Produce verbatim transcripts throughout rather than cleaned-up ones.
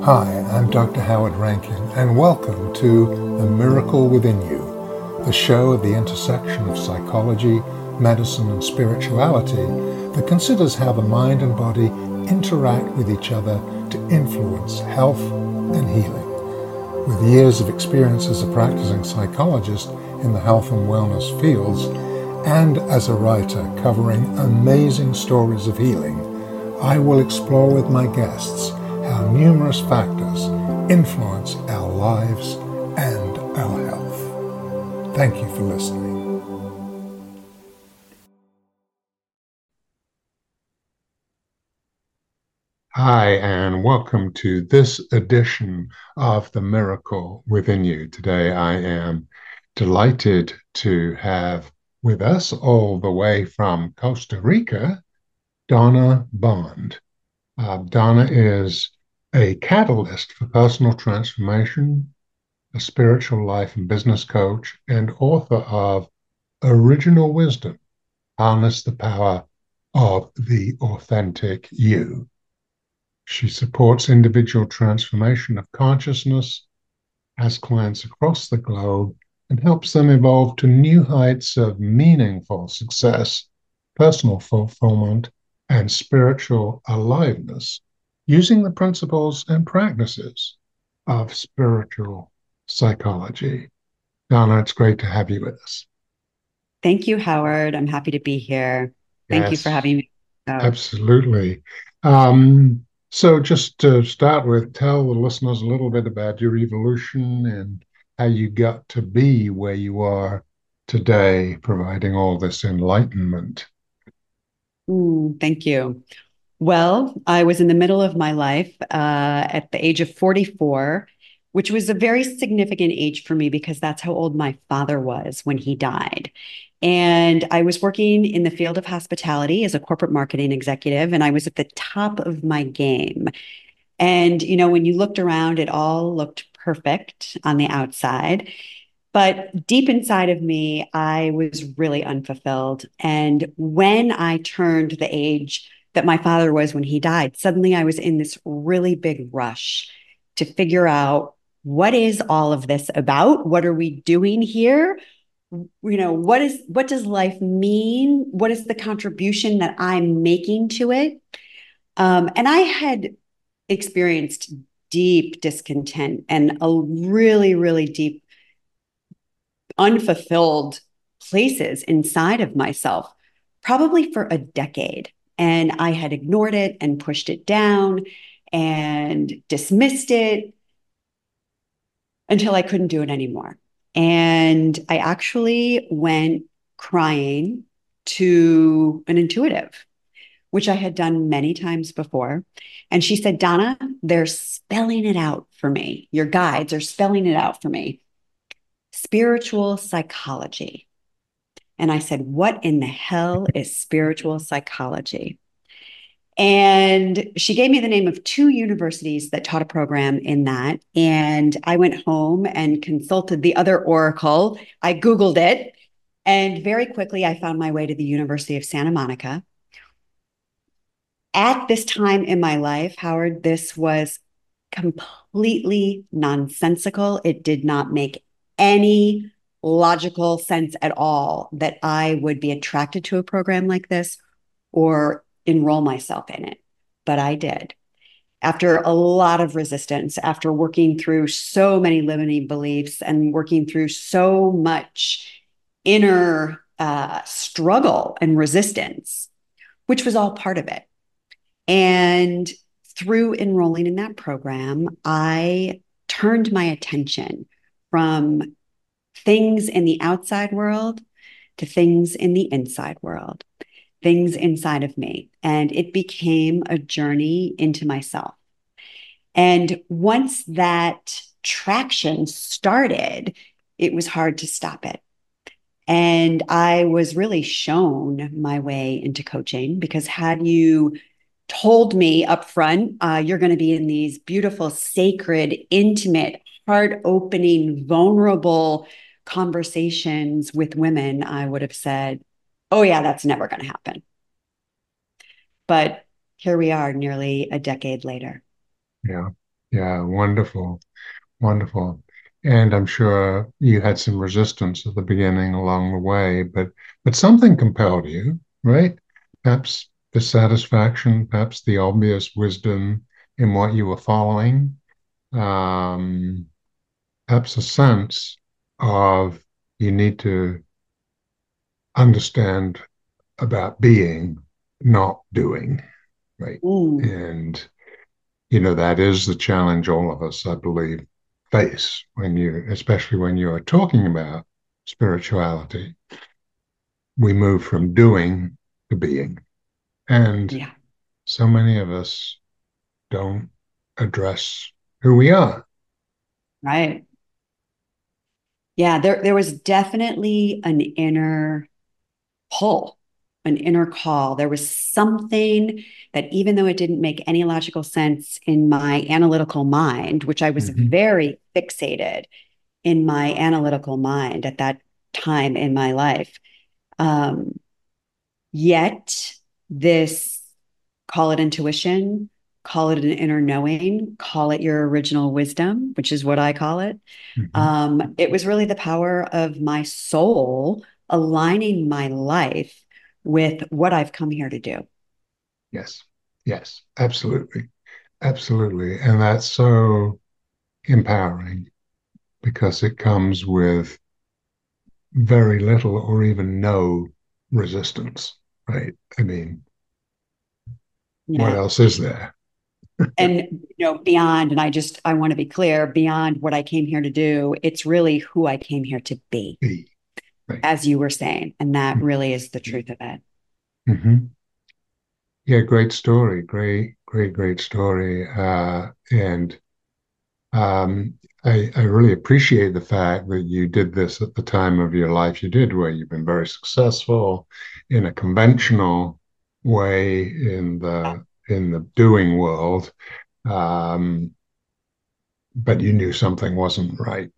Hi, I'm Doctor Howard Rankin, and welcome to The Miracle Within You, the show at the intersection of psychology, medicine, and spirituality that considers how the mind and body interact with each other to influence health and healing. With years of experience as a practicing psychologist in the health and wellness fields, and as a writer covering amazing stories of healing, I will explore with my guests how numerous factors influence our lives and our health. Thank you for listening. Hi, and welcome to this edition of The Miracle Within You. Today, I am delighted to have with us, all the way from Costa Rica, Donna Bond. Uh, Donna is a catalyst for personal transformation, a spiritual life and business coach, and author of Original Wisdom: Harness the Power of the Authentic You. She supports individual transformation of consciousness, has clients across the globe, and helps them evolve to new heights of meaningful success, personal fulfillment, and spiritual aliveness, using the principles and practices of spiritual psychology. Donna, it's great to have you with us. Thank you, Howard. I'm happy to be here. Thank you for Yes, having me. Oh, absolutely. Um, so, just to start with, tell the listeners a little bit about your evolution and how you got to be where you are today, providing all this enlightenment. mm, thank you. Well, I was in the middle of my life uh, at the age of forty-four, which was a very significant age for me because that's how old my father was when he died. And I was working in the field of hospitality as a corporate marketing executive, and I was at the top of my game. And, you know, when you looked around, it all looked perfect on the outside. But deep inside of me, I was really unfulfilled. And when I turned the age that my father was when he died, suddenly I was in this really big rush to figure out what is all of this about? What are we doing here? You know, what is what does life mean? What is the contribution that I'm making to it? Um, and I had experienced deep discontent and a really, really deep unfulfilled places inside of myself, probably for a decade. And I had ignored it and pushed it down and dismissed it until I couldn't do it anymore. And I actually went crying to an intuitive, which I had done many times before. And she said, Donna, they're spelling it out for me. Your guides are spelling it out for me. Spiritual psychology. And I said, what in the hell is spiritual psychology? And she gave me the name of two universities that taught a program in that. And I went home and consulted the other oracle. I Googled it. And very quickly, I found my way to the University of Santa Monica. At this time in my life, Howard, this was completely nonsensical. It did not make any logical sense at all that I would be attracted to a program like this or enroll myself in it. But I did. After a lot of resistance, after working through so many limiting beliefs and working through so much inner uh, struggle and resistance, which was all part of it. And through enrolling in that program, I turned my attention from things in the outside world to things in the inside world, things inside of me. And it became a journey into myself. And once that traction started, it was hard to stop it. And I was really shown my way into coaching because had you told me up front, uh, you're going to be in these beautiful, sacred, intimate, heart opening, vulnerable conversations with women, I would have said, oh, yeah, that's never going to happen. But here we are nearly a decade later. Yeah. Yeah, wonderful, wonderful. And I'm sure you had some resistance at the beginning along the way, but but something compelled you, right? Perhaps the satisfaction, perhaps the obvious wisdom in what you were following, um, perhaps a sense of you need to understand about being, not doing, right? Mm, And you know, that is the challenge all of us, I believe, face when you, especially when you are talking about spirituality. We move from doing to being. And yeah, so many of us don't address who we are. right. Yeah, there there was definitely an inner pull, an inner call. There was something that, even though it didn't make any logical sense in my analytical mind, which I was Mm-hmm. very fixated in my analytical mind at that time in my life, um, yet this, call it intuition, call it an inner knowing, call it your original wisdom, which is what I call it. Mm-hmm. Um, it was really the power of my soul aligning my life with what I've come here to do. Yes. Yes. Absolutely. Absolutely. And that's so empowering because it comes with very little or even no resistance, right? I mean, what Yeah. else is there? And you know, beyond, and I just I want to be clear, beyond what I came here to do, it's really who I came here to be, Be, right. as you were saying. And that really is the truth of it. Mm-hmm. Yeah, great story. Great, great, great story. Uh, and um, I, I really appreciate the fact that you did this at the time of your life you did, where you've been very successful in a conventional way in the in the doing world, um, but you knew something wasn't right.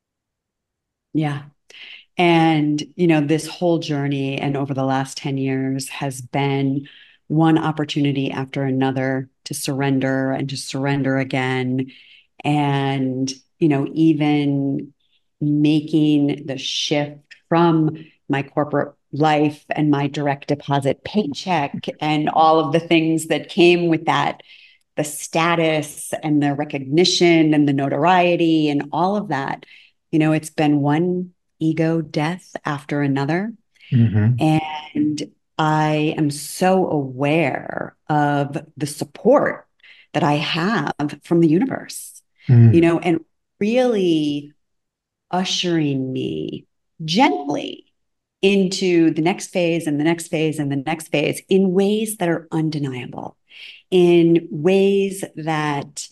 Yeah. And, you know, this whole journey and over the last ten years has been one opportunity after another to surrender and to surrender again. And, you know, even making the shift from my corporate life and my direct deposit paycheck and all of the things that came with that, the status and the recognition and the notoriety and all of that. You know, it's been one ego death after another. Mm-hmm. And I am so aware of the support that I have from the universe, you Mm. know, and really ushering me gently into the next phase and the next phase and the next phase in ways that are undeniable, in ways that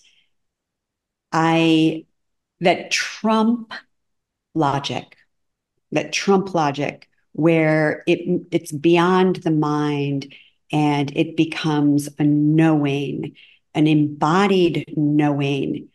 I that trump logic, that trump logic, where it it's beyond the mind and it becomes a knowing, an embodied knowing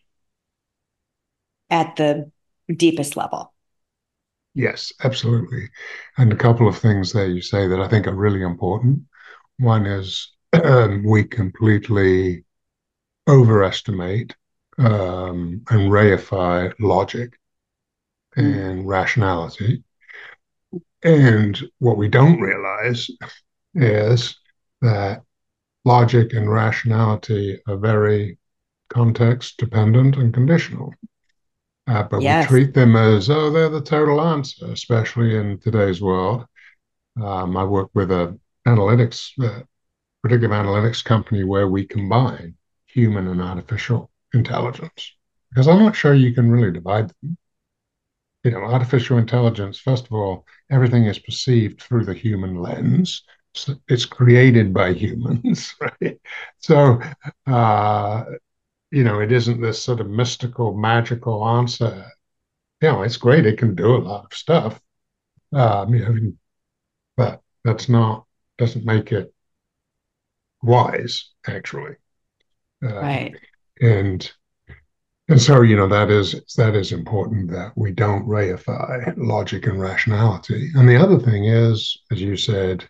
at the deepest level. Yes, absolutely. And a couple of things there you say that I think are really important. One is um, we completely overestimate um, and reify logic Mm. and rationality. And what we don't realize is that logic and rationality are very context dependent and conditional. Uh, but we Yes. treat them as, oh, they're the total answer, especially in today's world. Um, I work with a analytics, uh, predictive analytics company where we combine human and artificial intelligence because I'm not sure you can really divide them. You know, artificial intelligence, first of all, everything is perceived through the human lens. So it's created by humans, right? So, uh, you know, it isn't this sort of mystical, magical answer. You know, it's great. It can do a lot of stuff. Um, you know, but that's not, doesn't make it wise, actually. Um, Right. and and so, you know, that is that is important that we don't reify logic and rationality. And the other thing is, as you said,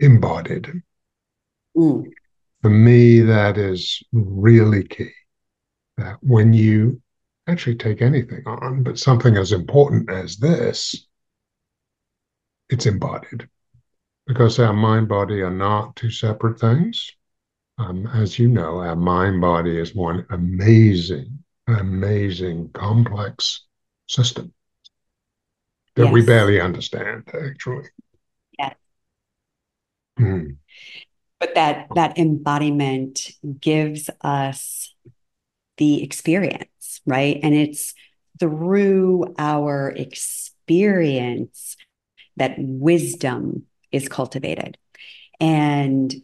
embodied. Mm. For me, that is really key. that when you actually take anything on, but something as important as this, it's embodied because our mind body are not two separate things. Um, as you know, our mind body is one amazing, amazing, complex system that we Yes. barely understand, actually. Yes. Mm. But that that embodiment gives us the experience, right? And it's through our experience that wisdom is cultivated. And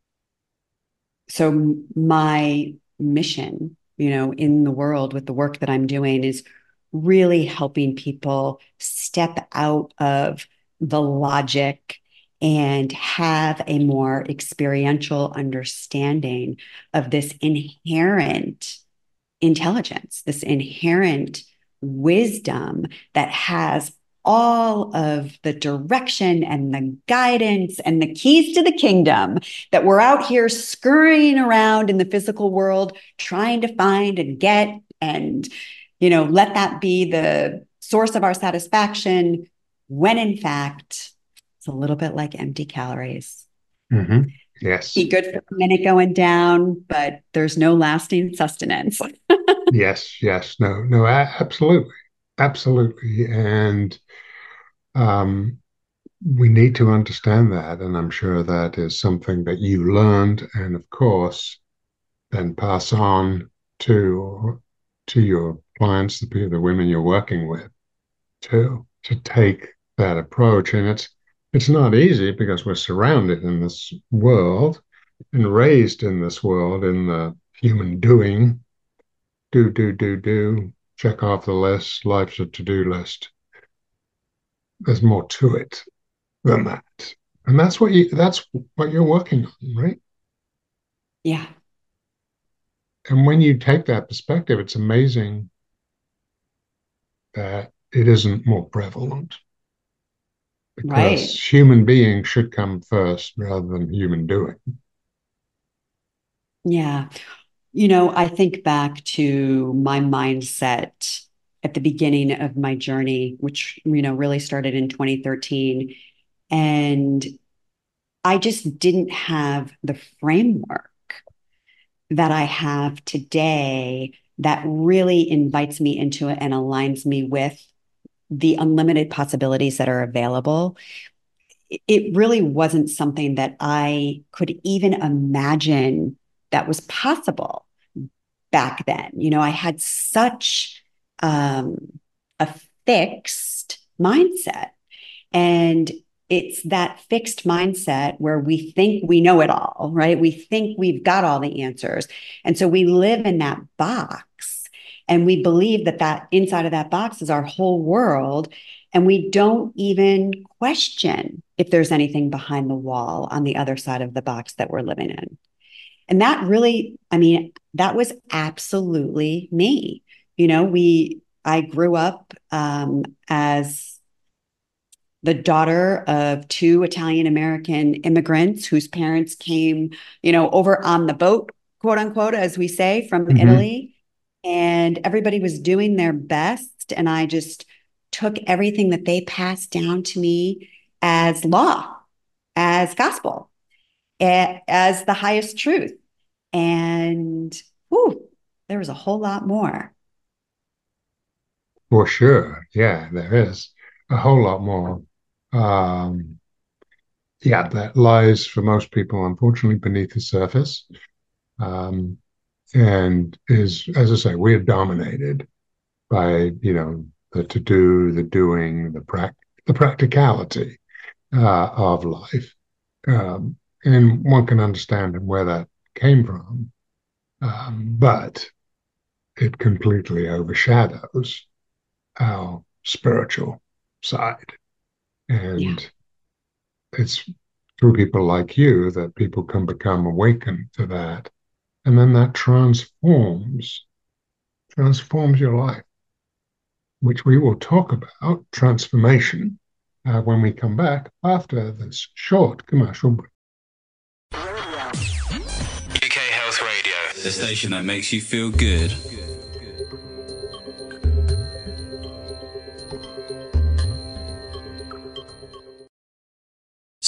so my mission, you know, in the world with the work that I'm doing is really helping people step out of the logic and have a more experiential understanding of this inherent intelligence, this inherent wisdom that has all of the direction and the guidance and the keys to the kingdom that we're out here scurrying around in the physical world trying to find and get and you know let that be the source of our satisfaction when in fact it's a little bit like empty calories. Mm-hmm. Yes. Be good for a minute going down, but there's no lasting sustenance. Yes. Yes. No. No. a- Absolutely. Absolutely. And um, we need to understand that, and I'm sure that is something that you learned, and of course, then pass on to to your clients, the people, the women you're working with, to to take that approach. And it's it's not easy because we're surrounded in this world and raised in this world in the human doing, do do do do, check off the list. Life's a to-do list. There's more to it than that, and that's what you that's what you're working on, right? Yeah, And when you take that perspective, it's amazing that it isn't more prevalent because right. human being should come first rather than human doing. Yeah. You know, I think back to my mindset at the beginning of my journey, which, you know, really started in twenty thirteen. And I just didn't have the framework that I have today that really invites me into it and aligns me with the unlimited possibilities that are available. It really wasn't something that I could even imagine that was possible back then. You know, I had such um, a fixed mindset. And it's that fixed mindset where we think we know it all, right? We think we've got all the answers. And so we live in that box and we believe that that inside of that box is our whole world. And we don't even question if there's anything behind the wall on the other side of the box that we're living in. And that really, I mean, that was absolutely me. You know, we, I grew up um, as the daughter of two Italian American immigrants whose parents came, you know, over on the boat, quote unquote, as we say, from Mm-hmm. Italy. And everybody was doing their best. And I just took everything that they passed down to me as law, as gospel, as the highest truth. And whew, there was a whole lot more. For sure. Yeah, there is a whole lot more. Um, yeah, that lies for most people, unfortunately, beneath the surface. Um, and is, as I say, we're dominated by, you know, the to do, the doing, the prac the practicality uh, of life. Um, and one can understand where that came from. Um, but it completely overshadows our spiritual side. Yeah. And it's through people like you that people can become awakened to that. And then that transforms, transforms your life, which we will talk about transformation uh, when we come back after this short commercial break. U K Health Radio, the station that makes you feel good.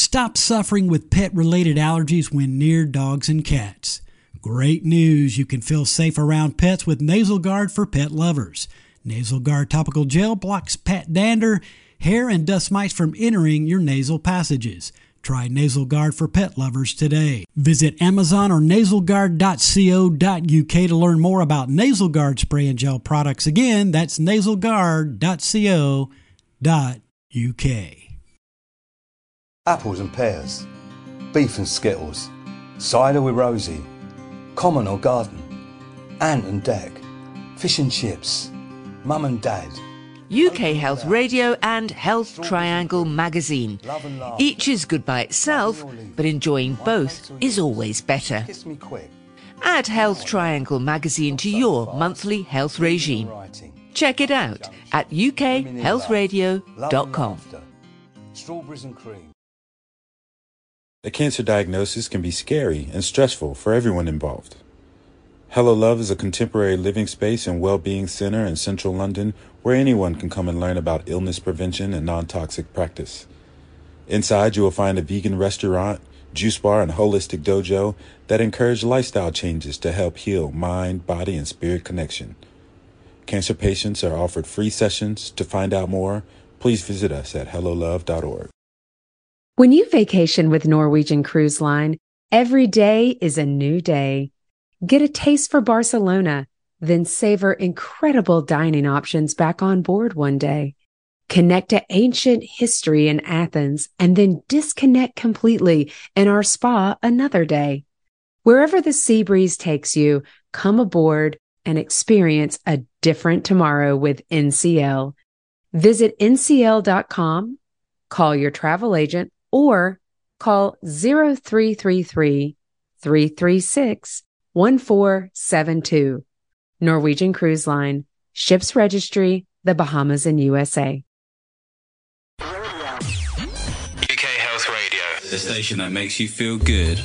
stop suffering with pet-related allergies when near dogs and cats. Great news! You can feel safe around pets with Nasal Guard for pet lovers. Nasal Guard topical gel blocks pet dander, hair, and dust mites from entering your nasal passages. Try Nasal Guard for pet lovers today. Visit Amazon or nasal guard dot co dot uk to learn more about Nasal Guard spray and gel products. Again, that's nasal guard dot co dot uk. Apples and pears, beef and skittles, cider with Rosie, common or garden, ant and deck, fish and chips, mum and dad. U K Health Radio and Health Triangle magazine. Each is good by itself, but enjoying both is always better. Add Health Triangle magazine to your monthly health regime. Check it out at u k health radio dot com. Strawberries and cream. A cancer diagnosis can be scary and stressful for everyone involved. Hello Love is a contemporary living space and well-being center in central London where anyone can come and learn about illness prevention and non-toxic practice. Inside, you will find a vegan restaurant, juice bar, and holistic dojo that encourage lifestyle changes to help heal mind, body, and spirit connection. Cancer patients are offered free sessions. To find out more, please visit us at hello love dot org. When you vacation with Norwegian Cruise Line, every day is a new day. Get a taste for Barcelona, then savor incredible dining options back on board one day. Connect to ancient history in Athens and then disconnect completely in our spa another day. Wherever the sea breeze takes you, come aboard and experience a different tomorrow with N C L. Visit N C L dot com, call your travel agent, or call zero three three three, three three six, one four seven two. Norwegian Cruise Line. Ships registry, the Bahamas and U S A. U K Health Radio, the station that makes you feel good.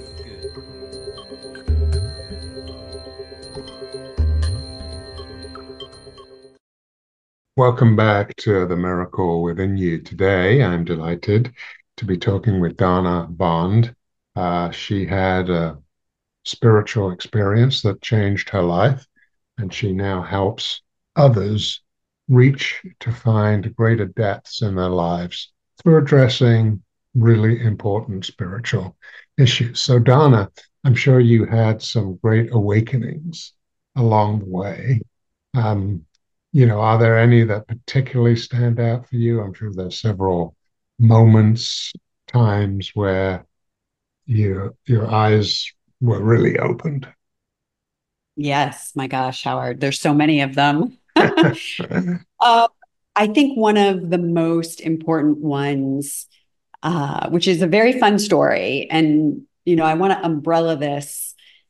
Welcome back to The Miracle Within You. Today, I'm delighted to be talking with Dana Bond. Uh, she had a spiritual experience that changed her life, and she now helps others reach to find greater depths in their lives through addressing really important spiritual issues. So, Dana, I'm sure you had some great awakenings along the way. Um, you know, are there any that particularly stand out for you? I'm sure there's several moments, times where your your eyes were really opened. Yes, my gosh, Howard, there's so many of them. uh, I think one of the most important ones, uh, which is a very fun story, and you know, I want to umbrella this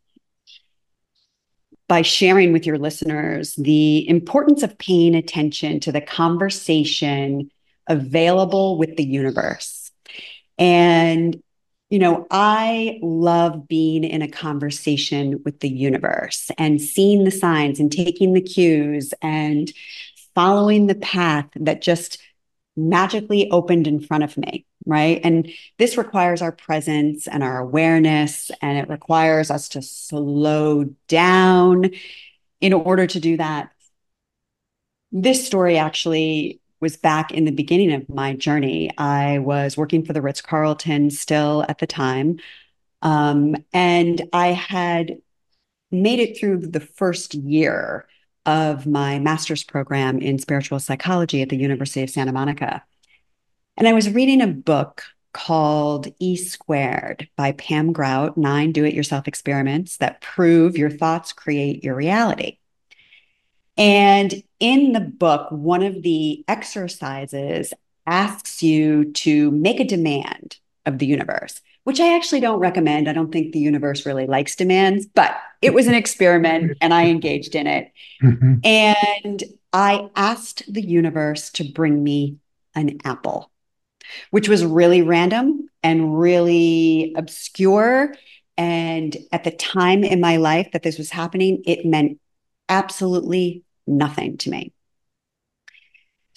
by sharing with your listeners the importance of paying attention to the conversation available with the universe. And, you know, I love being in a conversation with the universe and seeing the signs and taking the cues and following the path that just magically opened in front of me, right? And this requires our presence and our awareness, and it requires us to slow down in order to do that. This story actually was back in the beginning of my journey. I was working for the Ritz-Carlton still at the time, um, and I had made it through the first year of my master's program in spiritual psychology at the University of Santa Monica. And I was reading a book called E Squared by Pam Grout, Nine Do-It-Yourself Experiments That Prove Your Thoughts Create Your Reality. And in the book, one of the exercises asks you to make a demand of the universe, which I actually don't recommend. I don't think the universe really likes demands, but it was an experiment and I engaged in it. Mm-hmm. And I asked the universe to bring me an apple, which was really random and really obscure. And at the time in my life that this was happening, it meant absolutely nothing to me.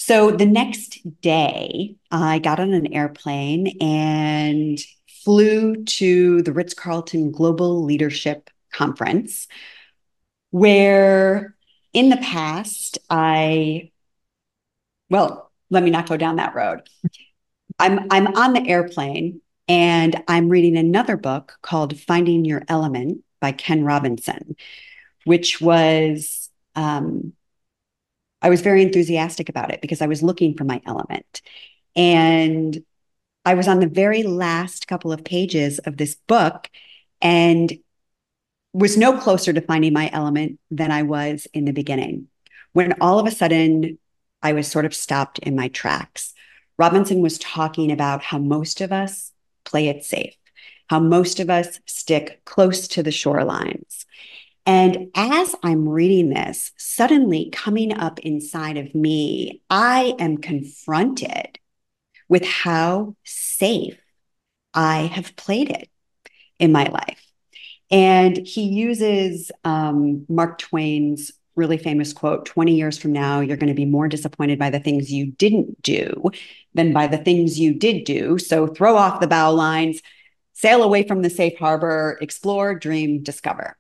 So the next day, I got on an airplane and flew to the Ritz-Carlton Global Leadership Conference, where in the past, I, well, let me not go down that road. I'm, I'm on the airplane and I'm reading another book called Finding Your Element by Ken Robinson, which was, um, I was very enthusiastic about it because I was looking for my element. And I was on the very last couple of pages of this book and was no closer to finding my element than I was in the beginning, when all of a sudden I was sort of stopped in my tracks. Robinson was talking about how most of us play it safe, how most of us stick close to the shorelines. And as I'm reading this, suddenly coming up inside of me, I am confronted with how safe I have played it in my life. And he uses um, Mark Twain's really famous quote, twenty years from now, you're going to be more disappointed by the things you didn't do than by the things you did do. So throw off the bow lines, sail away from the safe harbor, explore, dream, discover.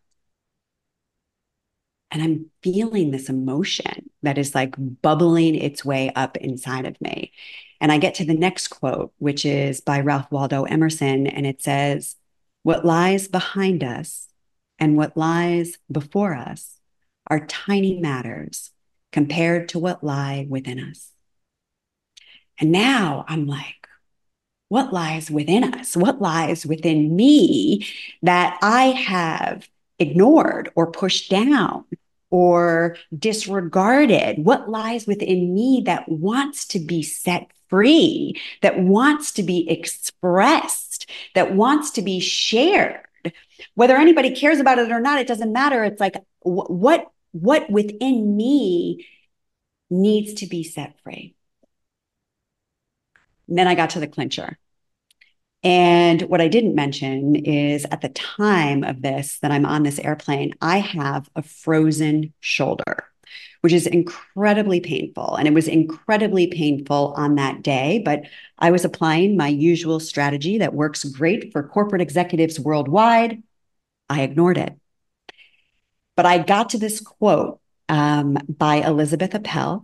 And I'm feeling this emotion that is like bubbling its way up inside of me. And I get to the next quote, which is by Ralph Waldo Emerson. And it says, what lies behind us and what lies before us are tiny matters compared to what lie within us. And now I'm like, what lies within us? What lies within me that I have ignored or pushed down or disregarded? What lies within me that wants to be set free, that wants to be expressed, that wants to be shared? Whether anybody cares about it or not, it doesn't matter. It's like, what, what within me needs to be set free? And then I got to the clincher. And what I didn't mention is at the time of this, that I'm on this airplane, I have a frozen shoulder, which is incredibly painful. And it was incredibly painful on that day, but I was applying my usual strategy that works great for corporate executives worldwide. I ignored it. But I got to this quote um, by Elizabeth Appel.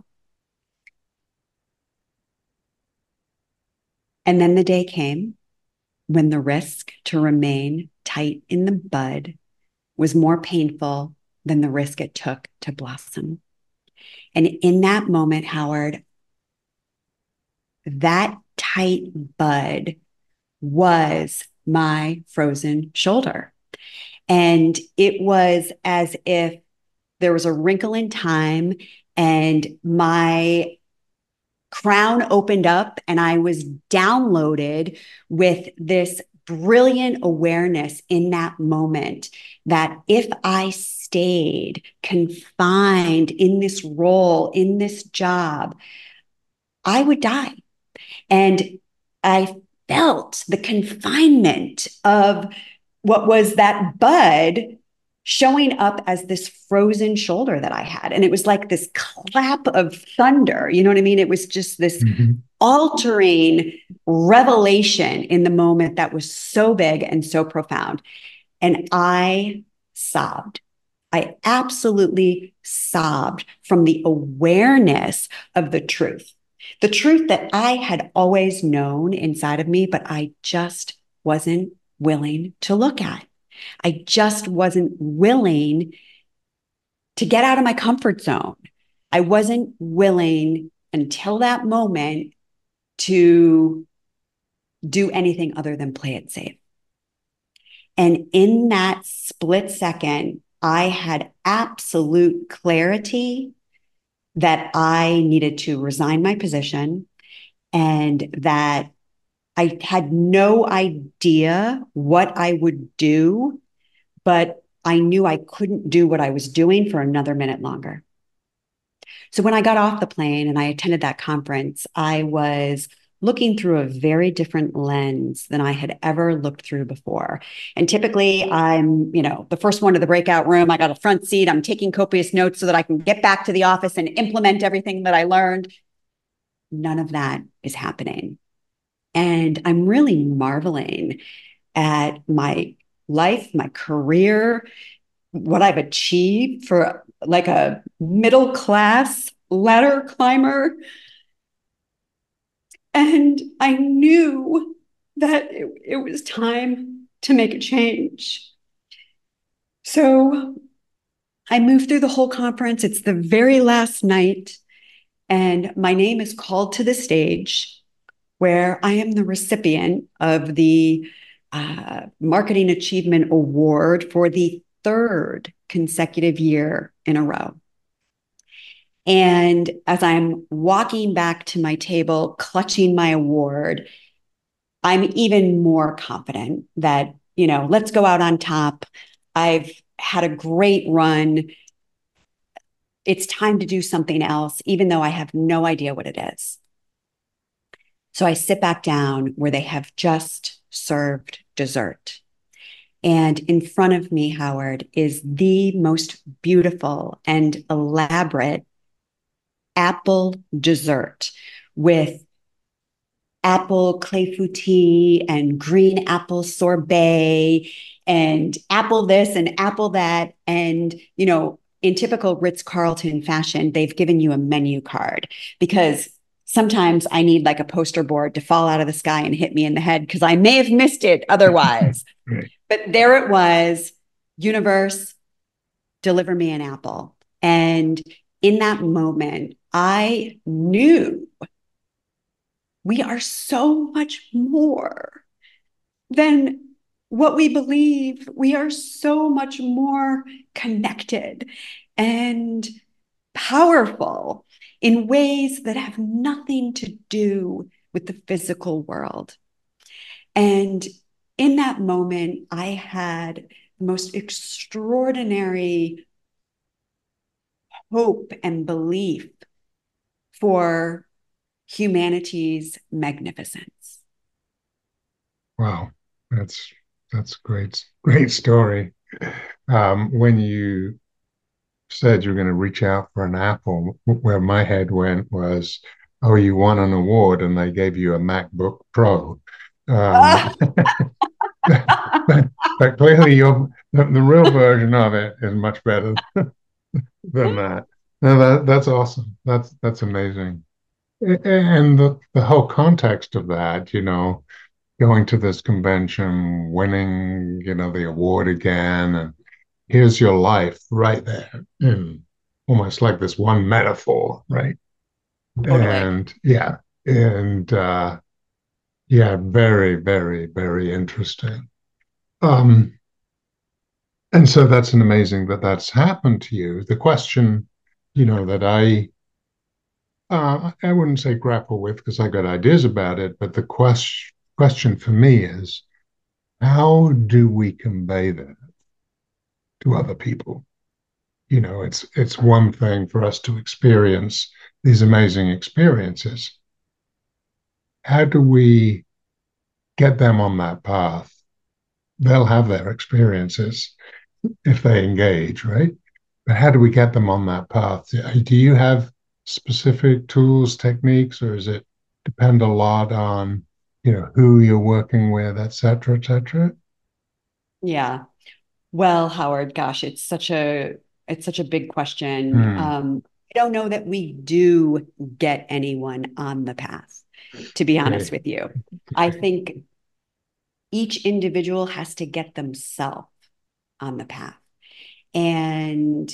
And then the day came when the risk to remain tight in the bud was more painful than the risk it took to blossom. And in that moment, Howard, that tight bud was my frozen shoulder. And it was as if there was a wrinkle in time and my crown opened up and I was downloaded with this brilliant awareness in that moment that if I stayed confined in this role, in this job, I would die. And I felt the confinement of what was that bud showing up as this frozen shoulder that I had. And it was like this clap of thunder. You know what I mean? It was just this mm-hmm. altering revelation in the moment that was so big and so profound. And I sobbed. I absolutely sobbed from the awareness of the truth, the truth that I had always known inside of me, but I just wasn't willing to look at. I just wasn't willing to get out of my comfort zone. I wasn't willing until that moment to do anything other than play it safe. And in that split second, I had absolute clarity that I needed to resign my position and that I had no idea what I would do, but I knew I couldn't do what I was doing for another minute longer. So when I got off the plane and I attended that conference, I was looking through a very different lens than I had ever looked through before. And typically I'm, you know, the first one to the breakout room. I got a front seat. I'm taking copious notes so that I can get back to the office and implement everything that I learned. none of that is happening. And I'm really marveling at my life, my career, what I've achieved for like a middle class ladder climber. And I knew that it, it was time to make a change. So I moved through the whole conference. It's the very last night, and my name is called to the stage where I am the recipient of the uh, Marketing Achievement Award for the third consecutive year in a row. And as I'm walking back to my table, clutching my award, I'm even more confident that, you know, let's go out on top. I've had a great run. It's time to do something else, even though I have no idea what it is. So I sit back down where they have just served dessert. And in front of me, Howard, is the most beautiful and elaborate apple dessert with apple clafouti and green apple sorbet and apple this and apple that. And, you know, in typical Ritz-Carlton fashion, they've given you a menu card because sometimes I need like a poster board to fall out of the sky and hit me in the head because I may have missed it otherwise. Right. But there it was, universe, deliver me an apple. And in that moment, I knew we are so much more than what we believe. We are so much more connected and powerful in ways that have nothing to do with the physical world. And in that moment, I had the most extraordinary hope and belief for humanity's magnificence. Wow, that's that's great, great story. Um, when you said you're going to reach out for an apple, where my head went was, oh, you won an award and they gave you a MacBook Pro. Um, but, but clearly, your the, the real version of it is much better than that. No, that that's awesome. That's that's amazing. And the, the whole context of that, you know, going to this convention, winning, you know, the award again, and here's your life right there in almost like this one metaphor, right? Totally. And yeah, and uh, yeah, very, very, very interesting. Um, and so that's an amazing that that's happened to you. The question, you know, that I uh, I wouldn't say grapple with because I got ideas about it, but the question question for me is how do we convey that to other people? You know, it's it's one thing for us to experience these amazing experiences. How do we get them on that path? They'll have their experiences if they engage, right? But how do we get them on that path? Do you have specific tools, techniques, or does it depend a lot on, you know, who you're working with, et cetera, et cetera? Yeah. Well, Howard, gosh, it's such a it's such a big question. Hmm. Um, I don't know that we do get anyone on the path, to be honest Okay. with you. I think each individual has to get themselves on the path. And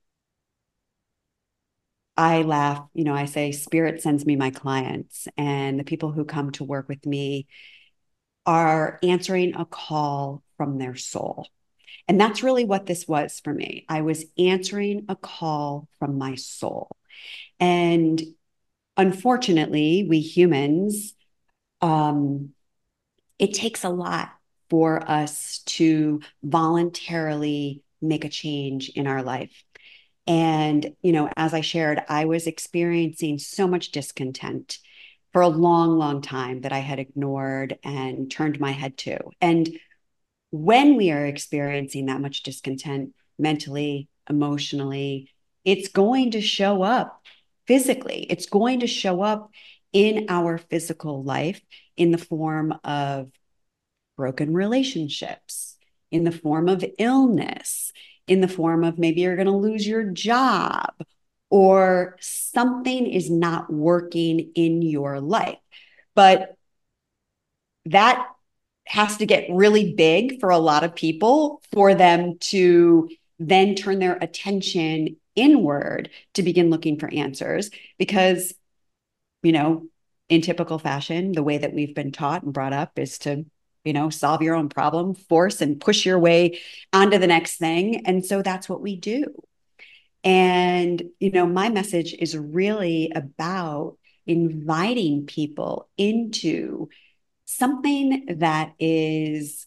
I laugh, you know, I say spirit sends me my clients, and the people who come to work with me are answering a call from their soul. And that's really what this was for me. I was answering a call from my soul. And unfortunately, we humans, um, it takes a lot for us to voluntarily make a change in our life. And, you know, as I shared, I was experiencing so much discontent for a long, long time that I had ignored and turned my head to. And when we are experiencing that much discontent mentally, emotionally, it's going to show up physically. It's going to show up in our physical life in the form of broken relationships, in the form of illness, in the form of maybe you're going to lose your job, or something is not working in your life. But that has to get really big for a lot of people for them to then turn their attention inward to begin looking for answers. Because, you know, in typical fashion, the way that we've been taught and brought up is to, you know, solve your own problem, force and push your way onto the next thing. And so that's what we do. And, you know, my message is really about inviting people into something that is,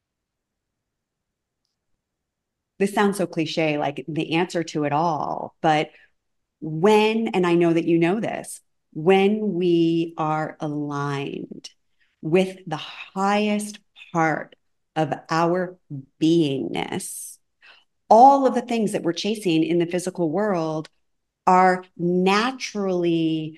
this sounds so cliche, like the answer to it all. But when, and I know that you know this, when we are aligned with the highest part of our beingness, all of the things that we're chasing in the physical world are naturally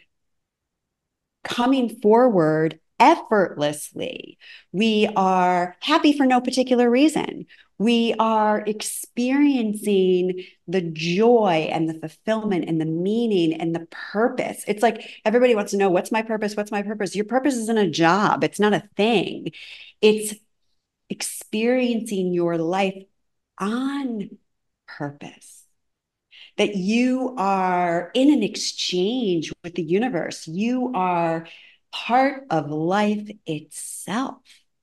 coming forward effortlessly. We are happy for no particular reason. We are experiencing the joy and the fulfillment and the meaning and the purpose. It's like everybody wants to know, what's my purpose? What's my purpose? Your purpose isn't a job. It's not a thing. It's experiencing your life on purpose. That you are in an exchange with the universe. You are part of life itself.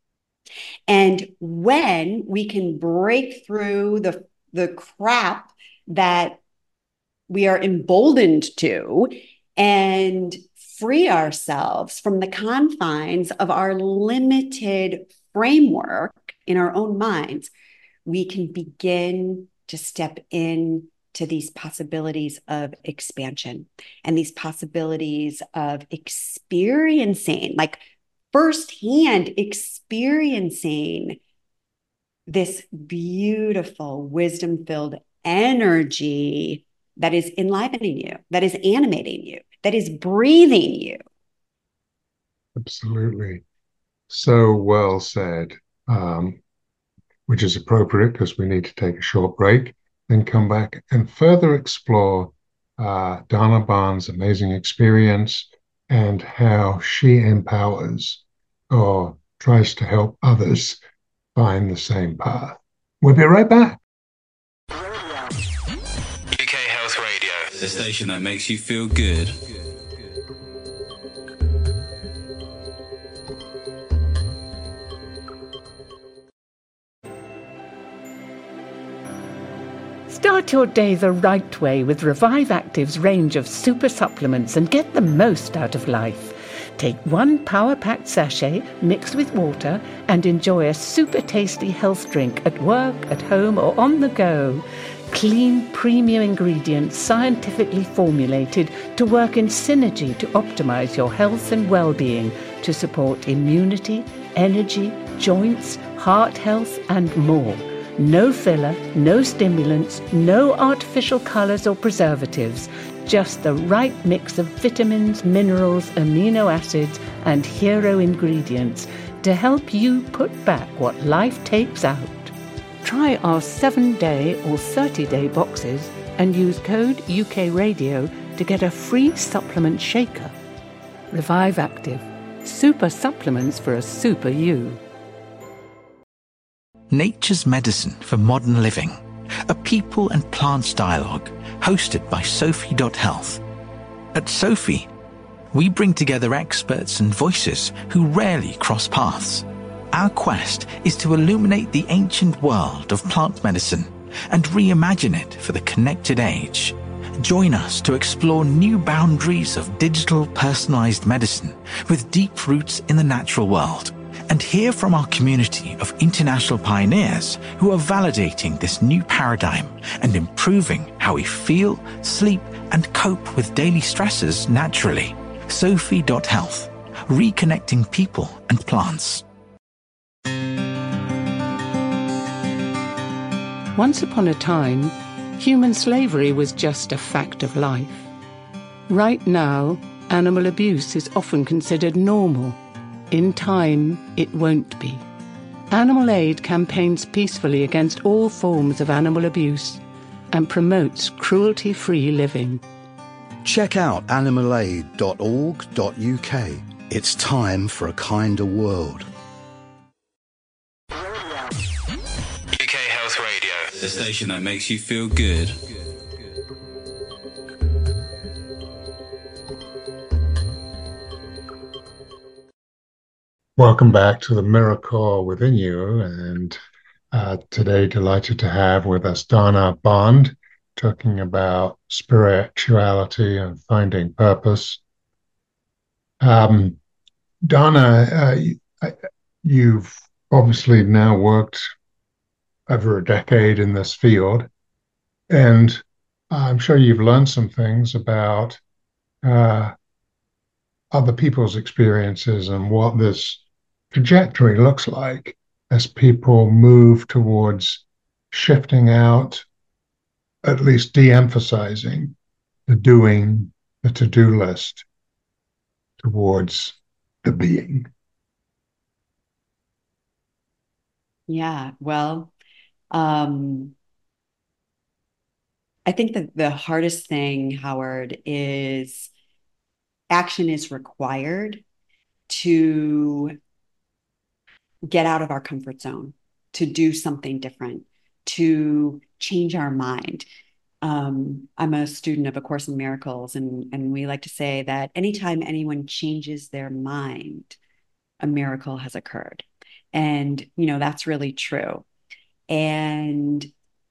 And when we can break through the, the crap that we are emboldened to and free ourselves from the confines of our limited framework in our own minds, we can begin to step in to these possibilities of expansion and these possibilities of experiencing, like firsthand experiencing this beautiful, wisdom-filled energy that is enlivening you, that is animating you, that is breathing you. Absolutely. So well said, um, which is appropriate because we need to take a short break, then come back and further explore uh, Donna Barnes' amazing experience and how she empowers or tries to help others find the same path. We'll be right back. U K Health Radio, the station that makes you feel good. Start your day the right way with Revive Active's range of super supplements and get the most out of life. Take one power-packed sachet mixed with water and enjoy a super tasty health drink at work, at home or on the go. Clean, premium ingredients scientifically formulated to work in synergy to optimize your health and well-being to support immunity, energy, joints, heart health and more. No filler, no stimulants, no artificial colours or preservatives, just the right mix of vitamins, minerals, amino acids and hero ingredients to help you put back what life takes out. Try our seven-day or thirty-day boxes and use code U K Radio to get a free supplement shaker. Revive Active. Super supplements for a super you. Nature's Medicine for Modern Living, a people and plants dialogue hosted by Sophie dot health. At Sophie, we bring together experts and voices who rarely cross paths. Our quest is to illuminate the ancient world of plant medicine and reimagine it for the connected age. Join us to explore new boundaries of digital personalized medicine with deep roots in the natural world, and hear from our community of international pioneers who are validating this new paradigm and improving how we feel, sleep, and cope with daily stresses naturally. Sophie dot health, reconnecting people and plants. Once upon a time, human slavery was just a fact of life. Right now, Animal abuse is often considered normal. In time, it won't be. Animal Aid campaigns peacefully against all forms of animal abuse and promotes cruelty-free living. Check out animal aid dot org dot U K. It's time for a kinder world. U K Health Radio, the station that makes you feel good. Welcome back to The Miracle Within You, and uh, today delighted to have with us Donna Bond, talking about spirituality and finding purpose. Um, Donna, uh, you've obviously now worked over a decade in this field, and I'm sure you've learned some things about uh, other people's experiences and what this trajectory looks like as people move towards shifting out, at least de-emphasizing the doing, the to-do list, towards the being. Yeah, well, um, I think that the hardest thing, Howard, is action is required to get out of our comfort zone, to do something different, to change our mind. Um, I'm a student of A Course in Miracles, and, and we like to say that anytime anyone changes their mind, a miracle has occurred. And, you know, that's really true. And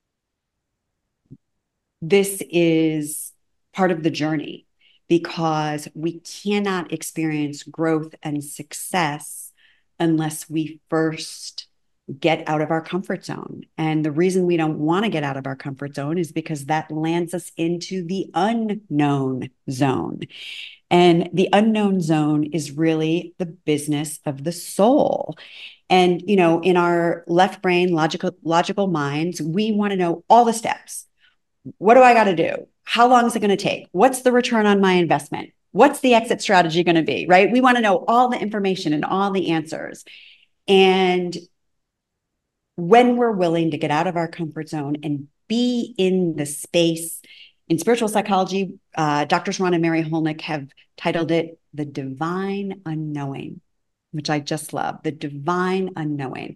this is part of the journey, because we cannot experience growth and success unless we first get out of our comfort zone. And the reason we don't want to get out of our comfort zone is because that lands us into the unknown zone. And the unknown zone is really the business of the soul. And, you know, in our left brain, logical, logical minds, we want to know all the steps. What do I got to do? How long is it going to take? What's the return on my investment? What's the exit strategy going to be, right? We want to know all the information and all the answers. And when we're willing to get out of our comfort zone and be in the space, in spiritual psychology, uh, Doctors Ron and Mary Holnick have titled it The Divine Unknowing, which I just love, the divine unknowing.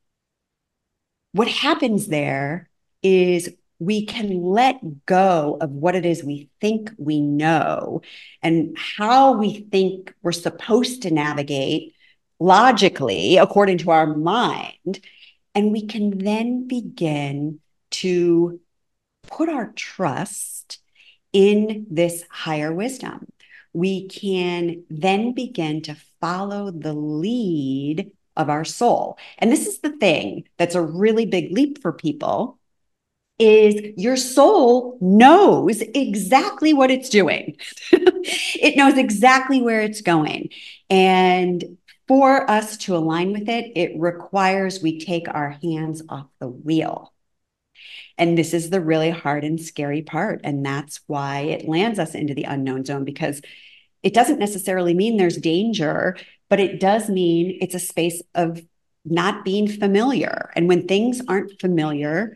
What happens there is we can let go of what it is we think we know and how we think we're supposed to navigate logically according to our mind. And we can then begin to put our trust in this higher wisdom. We can then begin to follow the lead of our soul. And this is the thing that's a really big leap for people, is your soul knows exactly what it's doing. It knows exactly where it's going. And for us to align with it, it requires we take our hands off the wheel. And this is the really hard and scary part. And that's why it lands us into the unknown zone, because it doesn't necessarily mean there's danger, but it does mean it's a space of not being familiar. And when things aren't familiar,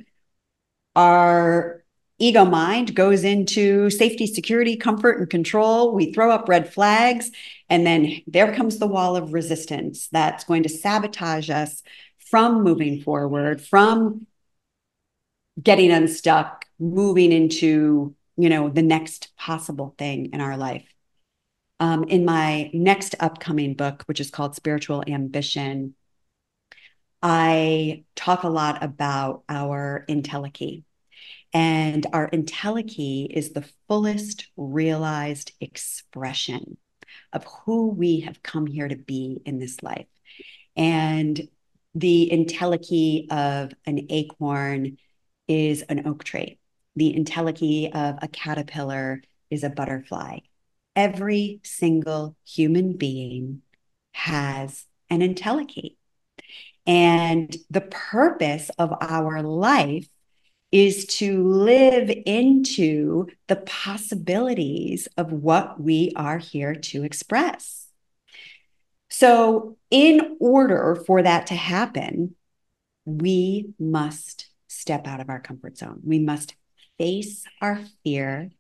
our ego mind goes into safety, security, comfort, and control. We throw up red flags, and then there comes the wall of resistance that's going to sabotage us from moving forward, from getting unstuck, moving into, you know, the next possible thing in our life. Um, in my next upcoming book, which is called Spiritual Ambition, I talk a lot about our entelechy. And our entelechy is the fullest realized expression of who we have come here to be in this life. And the entelechy of an acorn is an oak tree. The entelechy of a caterpillar is a butterfly. Every single human being has an entelechy. And the purpose of our life is to live into the possibilities of what we are here to express. So, in order for that to happen, we must step out of our comfort zone. We must face our fear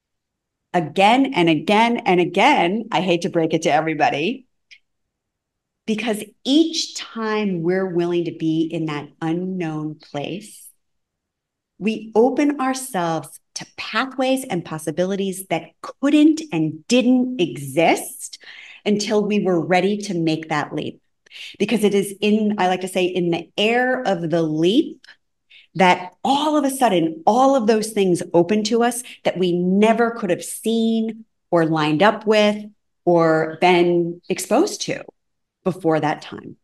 again and again and again. I hate to break it to everybody, because each time we're willing to be in that unknown place, we open ourselves to pathways and possibilities that couldn't and didn't exist until we were ready to make that leap. Because it is in, I like to say, in the air of the leap that all of a sudden, all of those things open to us that we never could have seen or lined up with or been exposed to before that time.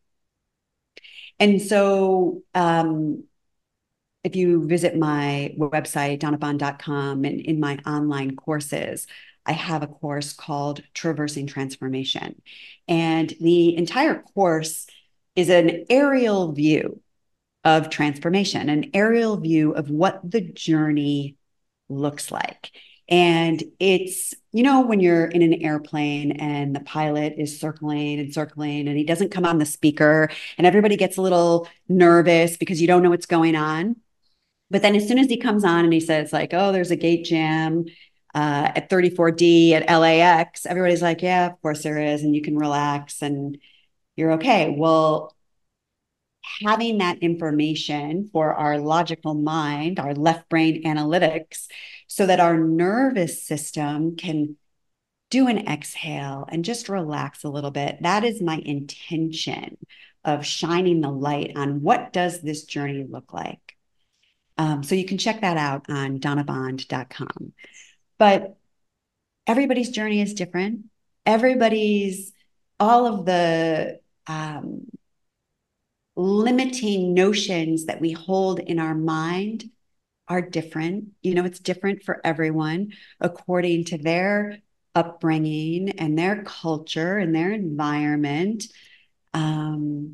And so, um, if you visit my website, donna bond dot com, and in my online courses, I have a course called Traversing Transformation. And the entire course is an aerial view of transformation, an aerial view of what the journey looks like. And it's, you know, when you're in an airplane and the pilot is circling and circling and he doesn't come on the speaker and everybody gets a little nervous because you don't know what's going on. But then as soon as he comes on and he says like, oh, there's a gate jam uh, at thirty-four D at L A X, everybody's like, yeah, of course there is. And you can relax and you're okay. Well, having that information for our logical mind, our left brain analytics, so that our nervous system can do an exhale and just relax a little bit. That is my intention of shining the light on what does this journey look like. Um, so you can check that out on donna bond dot com. But everybody's journey is different. Everybody's, all of the um, limiting notions that we hold in our mind are different. You know, it's different for everyone according to their upbringing and their culture and their environment. Um,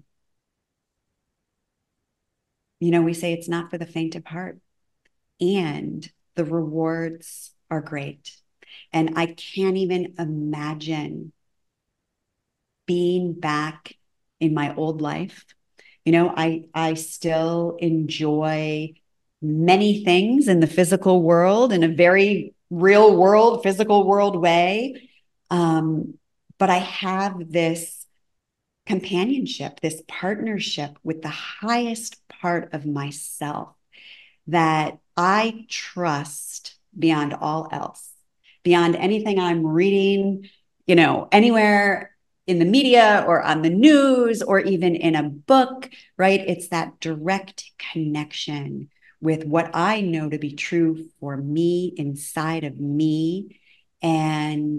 you know, we say it's not for the faint of heart, and the rewards are great. And I can't even imagine being back in my old life. You know, I, I still enjoy many things in the physical world in a very real world, physical world way. Um, but I have this companionship, this partnership with the highest part of myself that I trust beyond all else, beyond anything I'm reading, you know, anywhere in the media or on the news or even in a book, right? It's that direct connection with what I know to be true for me inside of me. And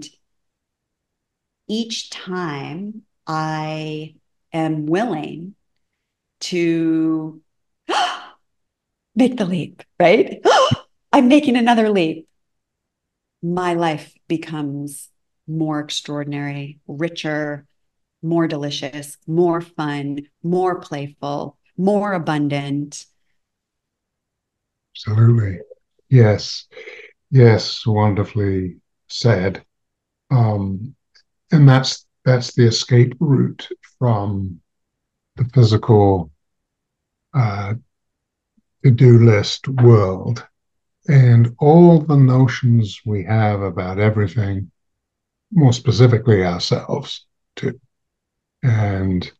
each time I am willing to make the leap, right? I'm making another leap. My life becomes more extraordinary, richer, more delicious, more fun, more playful, more abundant. Absolutely. Yes. Yes. Wonderfully said. Um, and that's that's the escape route from the physical uh, to-do list world and all the notions we have about everything, more specifically ourselves too. And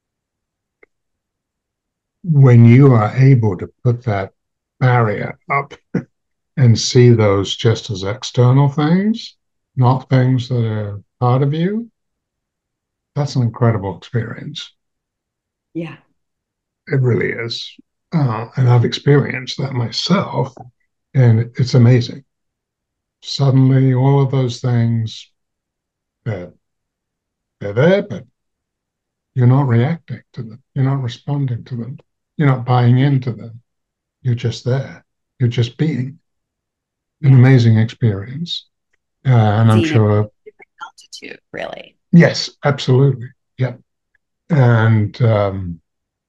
when you are able to put that barrier up and see those just as external things, not things that are part of you, that's an incredible experience. Yeah. It really is. Uh, and I've experienced that myself, and it's amazing. Suddenly, all of those things, they're, they're there, but you're not reacting to them. You're not responding to them. You're not buying into them. You're just there. You're just being. An amazing experience. Uh, and I'm sure. Different altitude, really. Yes, absolutely. Yep. And, um,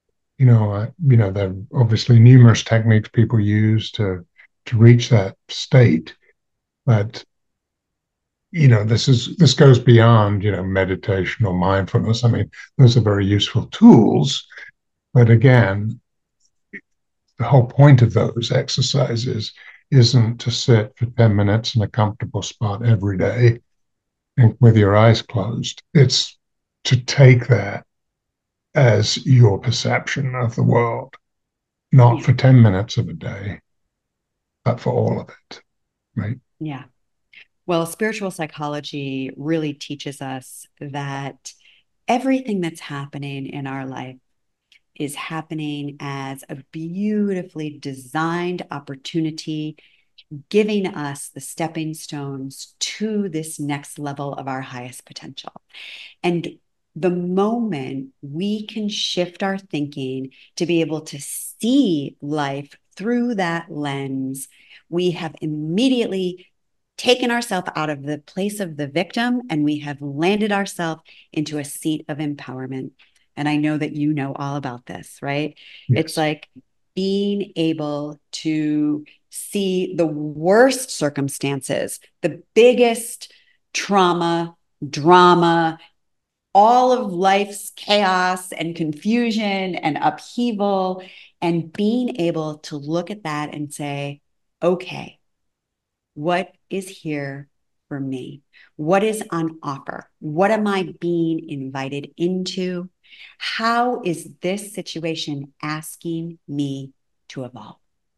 you know, uh, you know, there are obviously numerous techniques people use to to reach that state, but you know, this is this goes beyond, you know, meditation or mindfulness. I mean, those are very useful tools, but again, the whole point of those exercises isn't to sit for ten minutes in a comfortable spot every day and with your eyes closed. It's to take that as your perception of the world, not Yeah. for ten minutes of a day, but for all of it, right? Yeah. Well, spiritual psychology really teaches us that everything that's happening in our life is happening as a beautifully designed opportunity, giving us the stepping stones to this next level of our highest potential. And the moment we can shift our thinking to be able to see life through that lens, we have immediately taken ourselves out of the place of the victim and we have landed ourselves into a seat of empowerment. And I know that you know all about this, right? Yes. It's like being able to see the worst circumstances, the biggest trauma, drama, all of life's chaos and confusion and upheaval, and being able to look at that and say, okay, what is here for me? What is on offer? What am I being invited into? How is this situation asking me to evolve?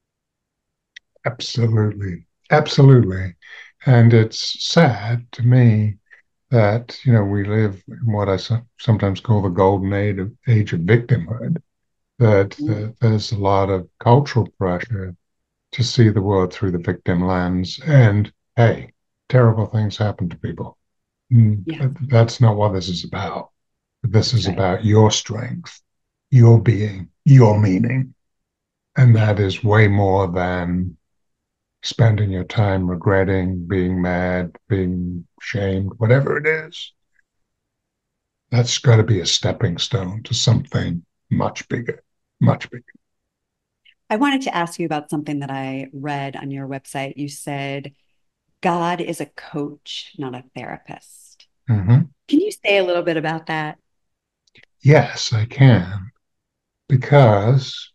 Absolutely. Absolutely. And it's sad to me that, you know, we live in what I so- sometimes call the golden age of, age of victimhood, that, Mm. that there's a lot of cultural pressure to see the world through the victim lens. And hey, terrible things happen to people. Mm, Yeah. That's not what this is about. This That's is right. about your strength, your being, your meaning. And that is way more than spending your time regretting, being mad, being shamed, whatever it is. That's got to be a stepping stone to something much bigger, much bigger. I wanted to ask you about something that I read on your website. You said, God is a coach, not a therapist. Mm-hmm. Can you say a little bit about that? Yes, I can. Because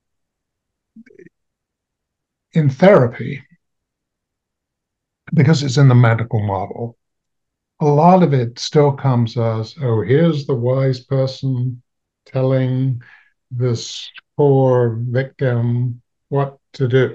in therapy, because it's in the medical model, a lot of it still comes as, oh, here's the wise person telling this poor victim what to do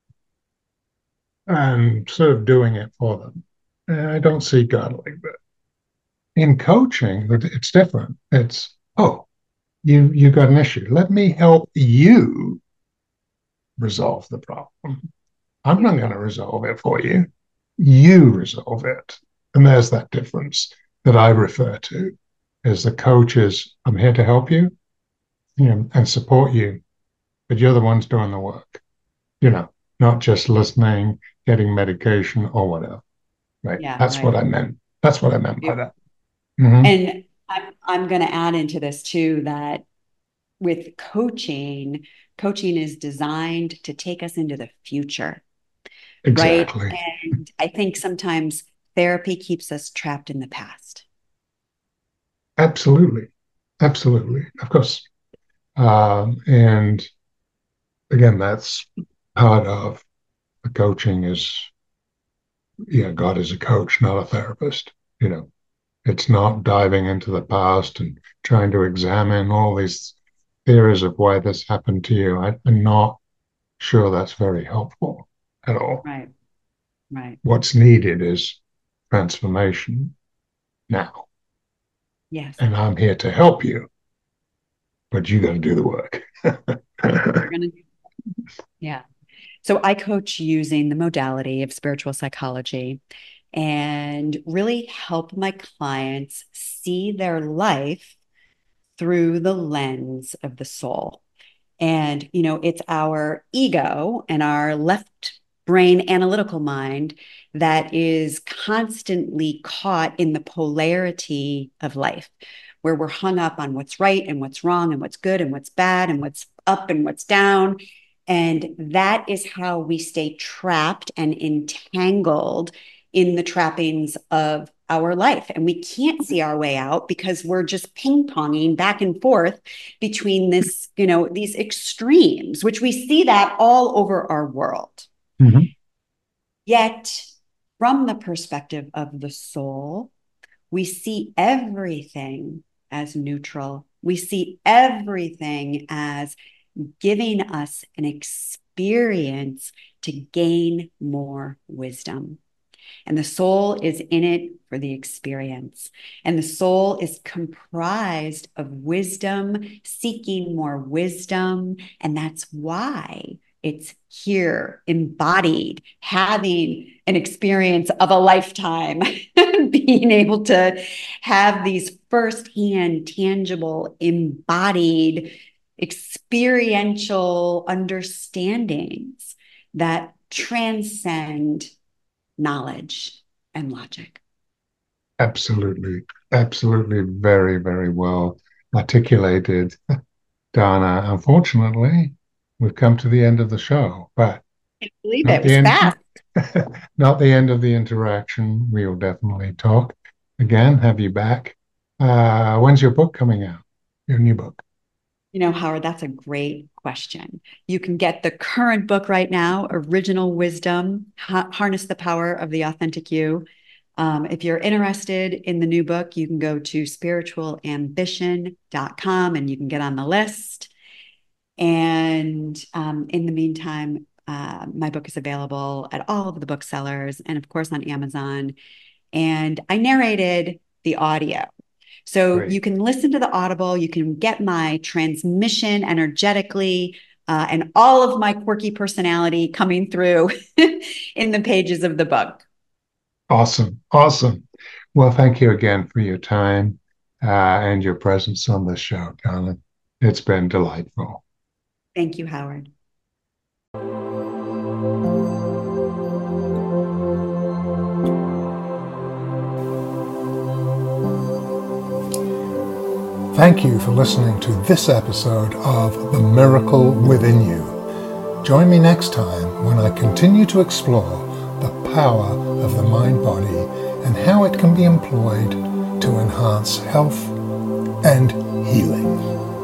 and sort of doing it for them. And I don't see God like that. In coaching, it's different. It's, oh, you you got an issue. Let me help you resolve the problem. I'm not going to resolve it for you. You resolve it. And there's that difference that I refer to as the coach is, I'm here to help you, you know, and support you, but you're the ones doing the work, you know, not just listening, getting medication or whatever. Right. Yeah, That's right. what I meant. That's what I meant by You- that. Mhm. And I'm, I'm going to add into this too that with coaching, coaching is designed to take us into the future, right? Exactly. And I think sometimes therapy keeps us trapped in the past. Absolutely. Absolutely. Of course. Um, and again, that's part of the coaching is, yeah, God is a coach, not a therapist. You know, it's not diving into the past and trying to examine all these theories of why this happened to you. I, I'm not sure that's very helpful at all. Right. Right. What's needed is transformation now. Yes. And I'm here to help you, but you got to do the work. You're gonna, yeah. So I coach using the modality of spiritual psychology and really help my clients see their life through the lens of the soul. And, you know, it's our ego and our left brain analytical mind that is constantly caught in the polarity of life. where we're hung up on what's right and what's wrong and what's good and what's bad and what's up and what's down. And that is how we stay trapped and entangled in the trappings of our life. And we can't see our way out because we're just ping-ponging back and forth between this, you know, these extremes, which we see that all over our world. Mm-hmm. Yet, from the perspective of the soul, we see everything as neutral. We see everything as giving us an experience to gain more wisdom. And the soul is in it for the experience. And the soul is comprised of wisdom, seeking more wisdom. And that's why it's here, embodied, having an experience of a lifetime, being able to have these firsthand, tangible, embodied, experiential understandings that transcend knowledge and logic. Absolutely. Absolutely. Very, very well articulated, Donna. Unfortunately, we've come to the end of the show, but I can't believe it. It was end, fast. Not the end of the interaction. We'll definitely talk again, have you back. Uh, when's your book coming out? Your new book? You know, Howard, that's a great question. You can get the current book right now, Original Wisdom, ha- Harness the Power of the Authentic You. Um, if you're interested in the new book, you can go to spiritual ambition dot com and you can get on the list. And um, in the meantime, uh, my book is available at all of the booksellers and, of course, on Amazon. And I narrated the audio. So Great. You can listen to the Audible, you can get my transmission energetically, uh, and all of my quirky personality coming through in the pages of the book. Awesome. Awesome. Well, thank you again for your time uh, and your presence on the show, Donna. It's been delightful. Thank you, Howard. Thank you for listening to this episode of The Miracle Within You. Join me next time when I continue to explore the power of the mind-body and how it can be employed to enhance health and healing.